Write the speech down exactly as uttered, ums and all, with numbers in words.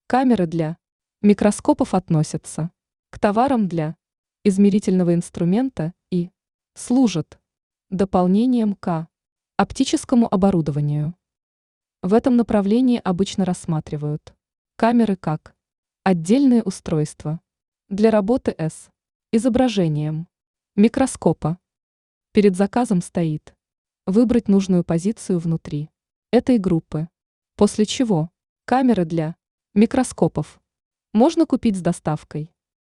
Камеры для микроскопов относятся к товарам для измерительного инструмента и служат дополнением к оптическому оборудованию. В этом направлении обычно рассматривают камеры как отдельные устройства для работы с изображением микроскопа. Перед заказом стоит выбрать нужную позицию внутри этой группы, после чего камеры для микроскопов можно купить с доставкой.